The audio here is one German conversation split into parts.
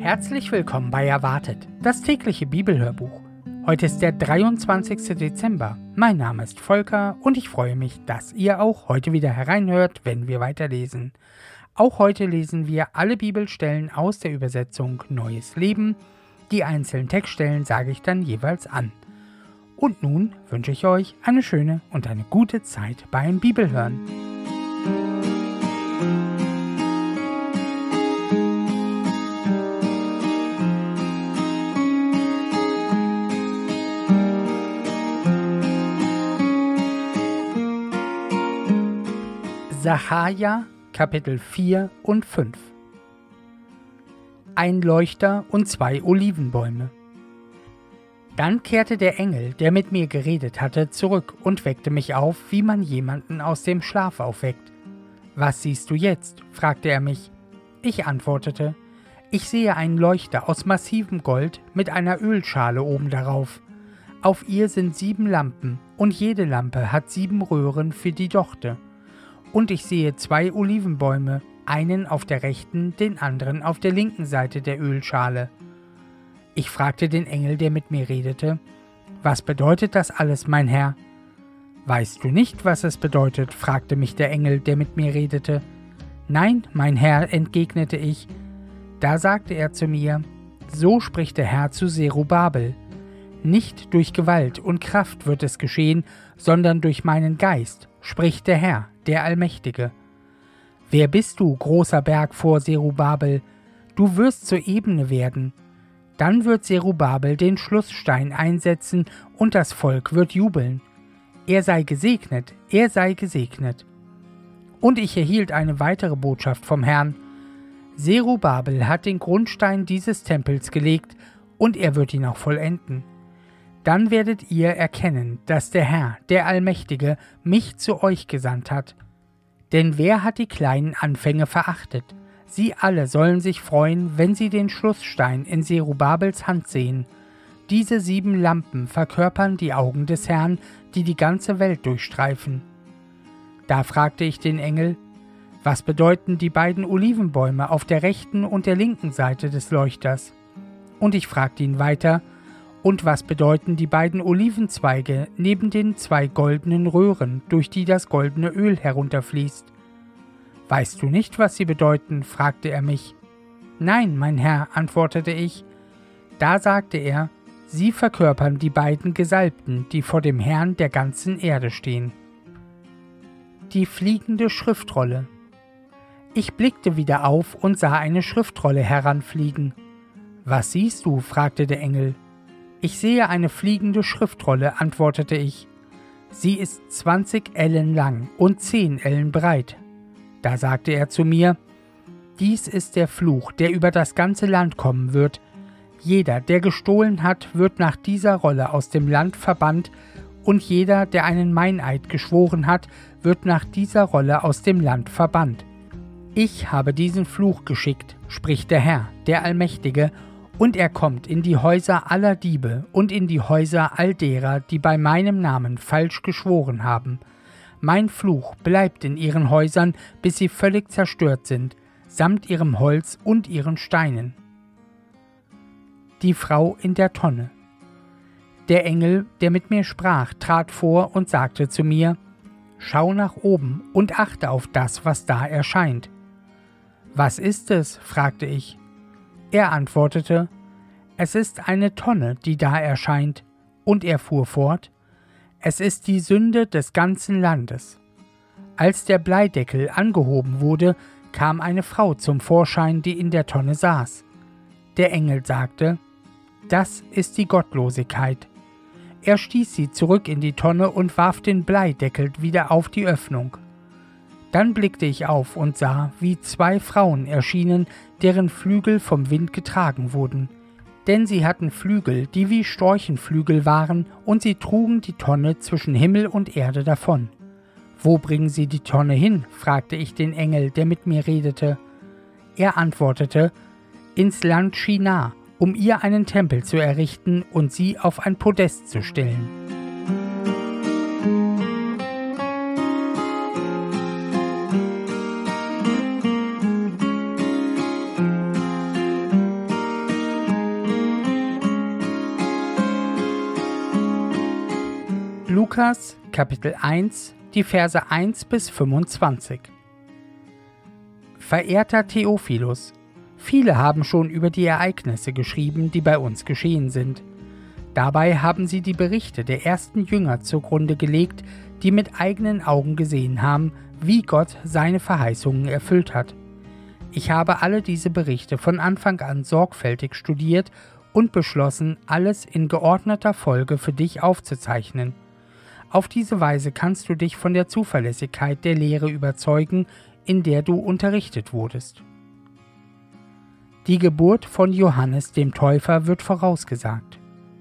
Herzlich willkommen bei Erwartet, das tägliche Bibelhörbuch. Heute ist der 23. Dezember. Mein Name ist Volker und ich freue mich, dass ihr auch heute wieder hereinhört, wenn wir weiterlesen. Auch heute lesen wir alle Bibelstellen aus der Übersetzung Neues Leben. Die einzelnen Textstellen sage ich dann jeweils an. Und nun wünsche ich euch eine schöne und eine gute Zeit beim Bibelhören. Sacharja, Kapitel 4 und 5. Ein Leuchter und 2 Olivenbäume. Dann kehrte der Engel, der mit mir geredet hatte, zurück und weckte mich auf, wie man jemanden aus dem Schlaf aufweckt. »Was siehst du jetzt?« fragte er mich. Ich antwortete, »Ich sehe einen Leuchter aus massivem Gold mit einer Ölschale oben darauf. Auf ihr sind 7 Lampen, und jede Lampe hat 7 Röhren für die Dochte. Und ich sehe 2 Olivenbäume, einen auf der rechten, den anderen auf der linken Seite der Ölschale.« Ich fragte den Engel, der mit mir redete, »Was bedeutet das alles, mein Herr?« »Weißt du nicht, was es bedeutet?« fragte mich der Engel, der mit mir redete. »Nein, mein Herr«, entgegnete ich. Da sagte er zu mir, »So spricht der Herr zu Zerubabel. Nicht durch Gewalt und Kraft wird es geschehen, sondern durch meinen Geist, spricht der Herr, der Allmächtige. Wer bist du, großer Berg vor Zerubabel? Du wirst zur Ebene werden. Dann wird Zerubabel den Schlussstein einsetzen und das Volk wird jubeln. Er sei gesegnet, er sei gesegnet. Und ich erhielt eine weitere Botschaft vom Herrn. Zerubabel hat den Grundstein dieses Tempels gelegt und er wird ihn auch vollenden. Dann werdet ihr erkennen, dass der Herr, der Allmächtige, mich zu euch gesandt hat. Denn wer hat die kleinen Anfänge verachtet? Sie alle sollen sich freuen, wenn sie den Schlussstein in Zerubabels Hand sehen. Diese 7 Lampen verkörpern die Augen des Herrn, die die ganze Welt durchstreifen. Da fragte ich den Engel, was bedeuten die beiden Olivenbäume auf der rechten und der linken Seite des Leuchters? Und ich fragte ihn weiter, und was bedeuten die beiden Olivenzweige neben den 2 goldenen Röhren, durch die das goldene Öl herunterfließt? »Weißt du nicht, was sie bedeuten?« fragte er mich. »Nein, mein Herr«, antwortete ich. Da sagte er, sie verkörpern die beiden Gesalbten, die vor dem Herrn der ganzen Erde stehen. Die fliegende Schriftrolle. Ich blickte wieder auf und sah eine Schriftrolle heranfliegen. »Was siehst du?« fragte der Engel. »Ich sehe eine fliegende Schriftrolle«, antwortete ich. »Sie ist 20 Ellen lang und 10 Ellen breit.« Da sagte er zu mir, »Dies ist der Fluch, der über das ganze Land kommen wird. Jeder, der gestohlen hat, wird nach dieser Rolle aus dem Land verbannt, und jeder, der einen Meineid geschworen hat, wird nach dieser Rolle aus dem Land verbannt. Ich habe diesen Fluch geschickt, spricht der Herr, der Allmächtige, und er kommt in die Häuser aller Diebe und in die Häuser all derer, die bei meinem Namen falsch geschworen haben. Mein Fluch bleibt in ihren Häusern, bis sie völlig zerstört sind, samt ihrem Holz und ihren Steinen.« Die Frau in der Tonne. Der Engel, der mit mir sprach, trat vor und sagte zu mir, »Schau nach oben und achte auf das, was da erscheint.« »Was ist es?« fragte ich. Er antwortete, »Es ist eine Tonne, die da erscheint.« Und er fuhr fort, »Es ist die Sünde des ganzen Landes.« Als der Bleideckel angehoben wurde, kam eine Frau zum Vorschein, die in der Tonne saß. Der Engel sagte, »Das ist die Gottlosigkeit.« Er stieß sie zurück in die Tonne und warf den Bleideckel wieder auf die Öffnung. Dann blickte ich auf und sah, wie 2 Frauen erschienen, deren Flügel vom Wind getragen wurden. Denn sie hatten Flügel, die wie Storchenflügel waren, und sie trugen die Tonne zwischen Himmel und Erde davon. »Wo bringen sie die Tonne hin?« fragte ich den Engel, der mit mir redete. Er antwortete, »Ins Land Shinar, um ihr einen Tempel zu errichten und sie auf ein Podest zu stellen.« Lukas, Kapitel 1, die Verse 1 bis 25. Verehrter Theophilus, viele haben schon über die Ereignisse geschrieben, die bei uns geschehen sind. Dabei haben sie die Berichte der ersten Jünger zugrunde gelegt, die mit eigenen Augen gesehen haben, wie Gott seine Verheißungen erfüllt hat. Ich habe alle diese Berichte von Anfang an sorgfältig studiert und beschlossen, alles in geordneter Folge für dich aufzuzeichnen. Auf diese Weise kannst du dich von der Zuverlässigkeit der Lehre überzeugen, in der du unterrichtet wurdest. Die Geburt von Johannes dem Täufer wird vorausgesagt.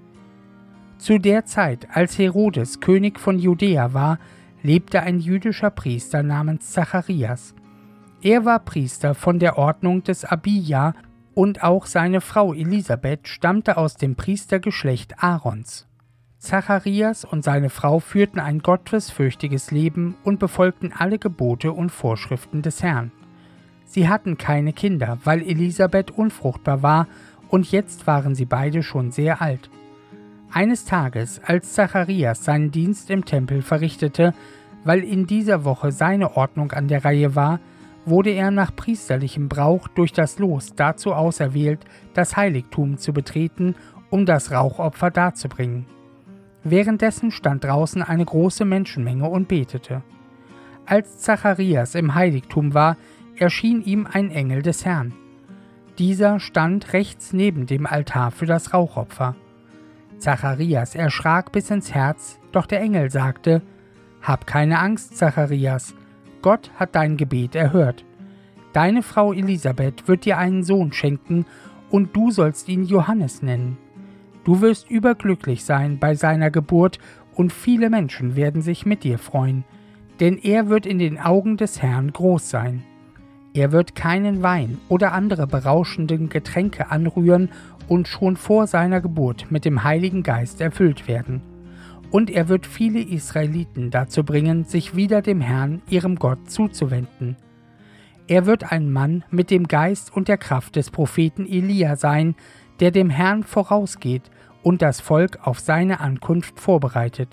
Zu der Zeit, als Herodes König von Judäa war, lebte ein jüdischer Priester namens Zacharias. Er war Priester von der Ordnung des Abija und auch seine Frau Elisabeth stammte aus dem Priestergeschlecht Aarons. Zacharias und seine Frau führten ein gottesfürchtiges Leben und befolgten alle Gebote und Vorschriften des Herrn. Sie hatten keine Kinder, weil Elisabeth unfruchtbar war, und jetzt waren sie beide schon sehr alt. Eines Tages, als Zacharias seinen Dienst im Tempel verrichtete, weil in dieser Woche seine Ordnung an der Reihe war, wurde er nach priesterlichem Brauch durch das Los dazu auserwählt, das Heiligtum zu betreten, um das Rauchopfer darzubringen. Währenddessen stand draußen eine große Menschenmenge und betete. Als Zacharias im Heiligtum war, erschien ihm ein Engel des Herrn. Dieser stand rechts neben dem Altar für das Rauchopfer. Zacharias erschrak bis ins Herz, doch der Engel sagte: Hab keine Angst, Zacharias, Gott hat dein Gebet erhört. Deine Frau Elisabeth wird dir einen Sohn schenken, und du sollst ihn Johannes nennen. Du wirst überglücklich sein bei seiner Geburt, und viele Menschen werden sich mit dir freuen, denn er wird in den Augen des Herrn groß sein. Er wird keinen Wein oder andere berauschenden Getränke anrühren und schon vor seiner Geburt mit dem Heiligen Geist erfüllt werden. Und er wird viele Israeliten dazu bringen, sich wieder dem Herrn, ihrem Gott, zuzuwenden. Er wird ein Mann mit dem Geist und der Kraft des Propheten Elia sein, der dem Herrn vorausgeht und das Volk auf seine Ankunft vorbereitet.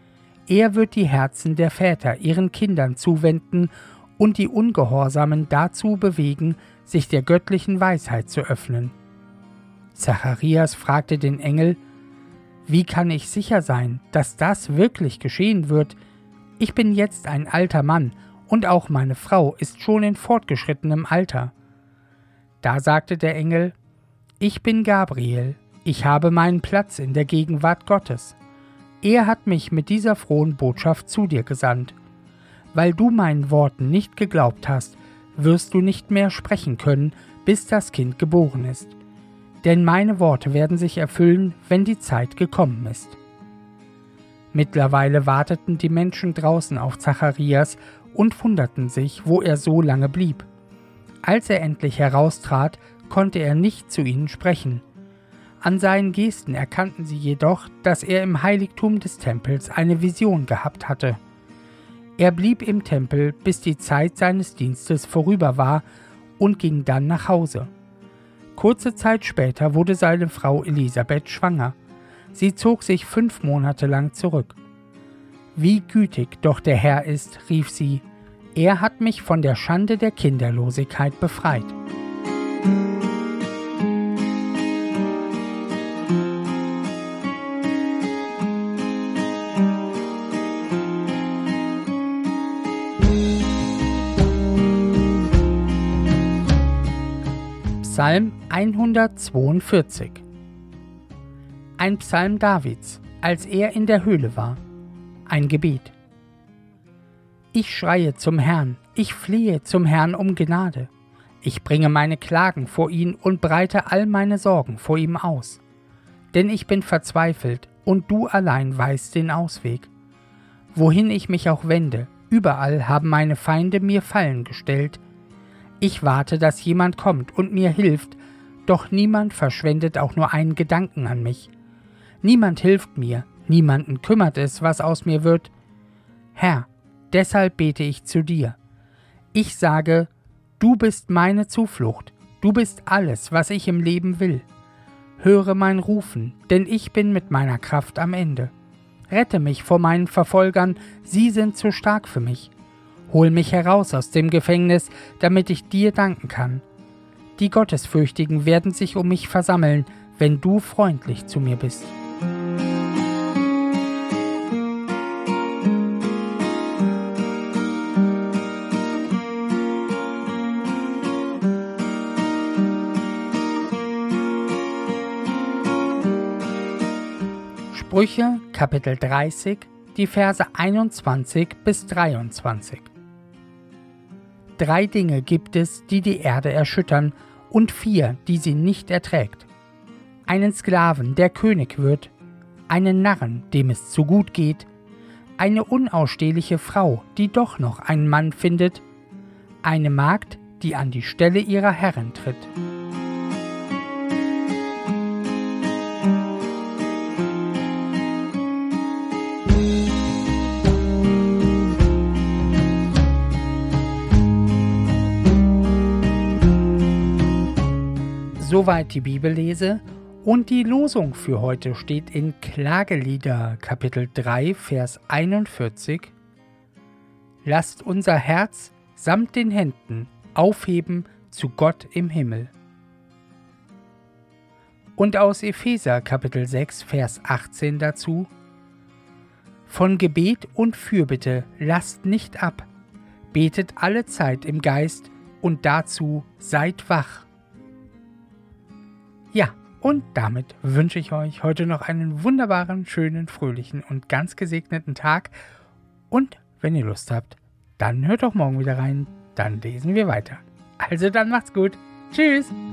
Er wird die Herzen der Väter ihren Kindern zuwenden und die Ungehorsamen dazu bewegen, sich der göttlichen Weisheit zu öffnen. Zacharias fragte den Engel: Wie kann ich sicher sein, dass das wirklich geschehen wird? Ich bin jetzt ein alter Mann und auch meine Frau ist schon in fortgeschrittenem Alter. Da sagte der Engel: Ich bin Gabriel, ich habe meinen Platz in der Gegenwart Gottes. Er hat mich mit dieser frohen Botschaft zu dir gesandt. Weil du meinen Worten nicht geglaubt hast, wirst du nicht mehr sprechen können, bis das Kind geboren ist. Denn meine Worte werden sich erfüllen, wenn die Zeit gekommen ist. Mittlerweile warteten die Menschen draußen auf Zacharias und wunderten sich, wo er so lange blieb. Als er endlich heraustrat, konnte er nicht zu ihnen sprechen. An seinen Gesten erkannten sie jedoch, dass er im Heiligtum des Tempels eine Vision gehabt hatte. Er blieb im Tempel, bis die Zeit seines Dienstes vorüber war, und ging dann nach Hause. Kurze Zeit später wurde seine Frau Elisabeth schwanger. Sie zog sich 5 Monate lang zurück. Wie gütig doch der Herr ist, rief sie, er hat mich von der Schande der Kinderlosigkeit befreit. Psalm 142. Ein Psalm Davids, als er in der Höhle war. Ein Gebet. Ich schreie zum Herrn, ich flehe zum Herrn um Gnade. Ich bringe meine Klagen vor ihn und breite all meine Sorgen vor ihm aus. Denn ich bin verzweifelt, und du allein weißt den Ausweg. Wohin ich mich auch wende, überall haben meine Feinde mir Fallen gestellt. Ich warte, dass jemand kommt und mir hilft, doch niemand verschwendet auch nur einen Gedanken an mich. Niemand hilft mir, niemanden kümmert es, was aus mir wird. Herr, deshalb bete ich zu dir. Ich sage, du bist meine Zuflucht, du bist alles, was ich im Leben will. Höre mein Rufen, denn ich bin mit meiner Kraft am Ende. Rette mich vor meinen Verfolgern, sie sind zu stark für mich. Hol mich heraus aus dem Gefängnis, damit ich dir danken kann. Die Gottesfürchtigen werden sich um mich versammeln, wenn du freundlich zu mir bist. Sprüche, Kapitel 30, die Verse 21 bis 23. 3 Dinge gibt es, die die Erde erschüttern, und 4, die sie nicht erträgt. Einen Sklaven, der König wird, einen Narren, dem es zu gut geht, eine unausstehliche Frau, die doch noch einen Mann findet, eine Magd, die an die Stelle ihrer Herrin tritt. Soweit die Bibellese, und die Losung für heute steht in Klagelieder Kapitel 3, Vers 41. Lasst unser Herz samt den Händen aufheben zu Gott im Himmel. Und aus Epheser Kapitel 6, Vers 18 dazu: Von Gebet und Fürbitte lasst nicht ab, betet alle Zeit im Geist und dazu seid wach. Ja, und damit wünsche ich euch heute noch einen wunderbaren, schönen, fröhlichen und ganz gesegneten Tag. Und wenn ihr Lust habt, dann hört doch morgen wieder rein, dann lesen wir weiter. Also dann macht's gut. Tschüss!